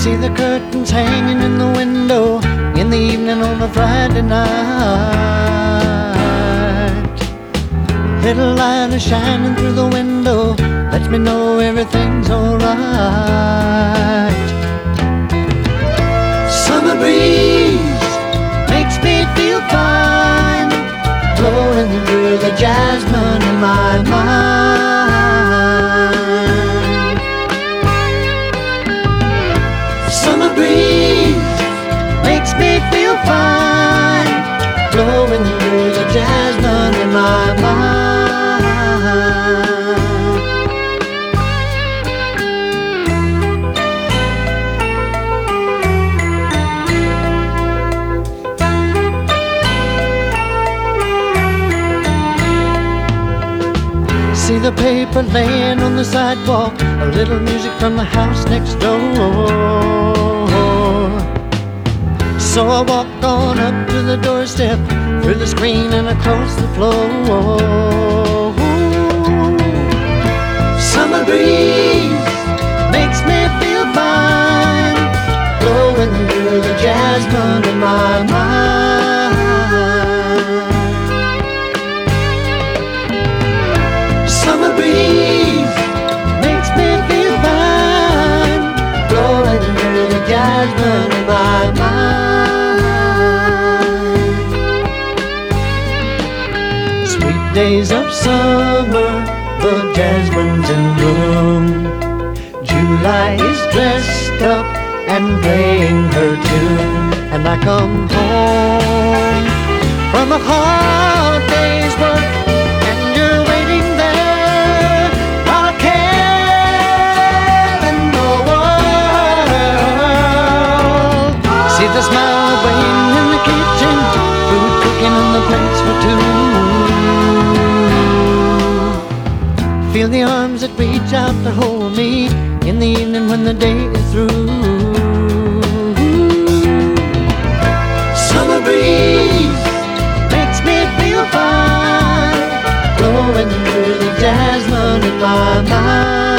See the curtains hanging in the window in the evening on a Friday night. Little light is shining through the window, lets me know everything's alright. Summer breeze makes me feel fine, blowing through the jasmine in my mind. Summer breeze makes me feel fine, blowing through the jasmine in my mind. See the paper laying on the sidewalk, a little music from the house next door. So I walked on up to the doorstep, through the screen and across the floor. Summer breeze makes me feel fine, blowing through the jasmine in my mind. Summer breeze makes me feel fine, blowing through the jasmine in my mind. Sweet days of summer, the jasmine's in bloom. July is dressed up and playing her tune, and I come home from a hard day's work, and you're waiting there, not a care in the world. See the smile waiting in the kitchen, food cooking on the plates for two. Feel the arms that reach out to hold me in the evening when the day is through. Summer breeze makes me feel fine, blowing through the jasmine in my mind.